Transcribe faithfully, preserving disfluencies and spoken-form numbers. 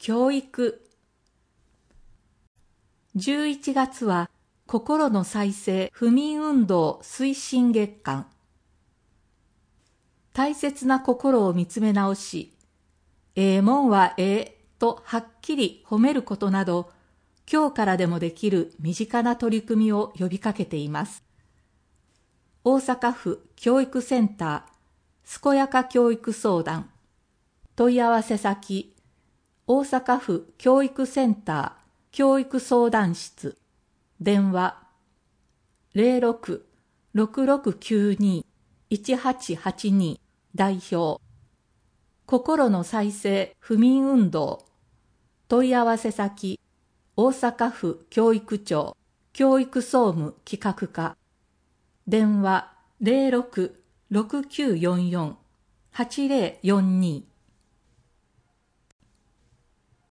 教育。じゅういちがつは心の再生不眠運動推進月間。大切な心を見つめ直し、ええもんはええとはっきり褒めることなど、今日からでもできる身近な取り組みを呼びかけています。大阪府教育センター健やか教育相談。問い合わせ先、大阪府教育センター教育相談室。電話 ゼロろく ろくろくきゅうに いちはちはちに 代表。心の再生不眠運動。問い合わせ先、大阪府教育庁教育総務企画課。電話 ゼロろく ろくきゅうよんよん はちゼロよんに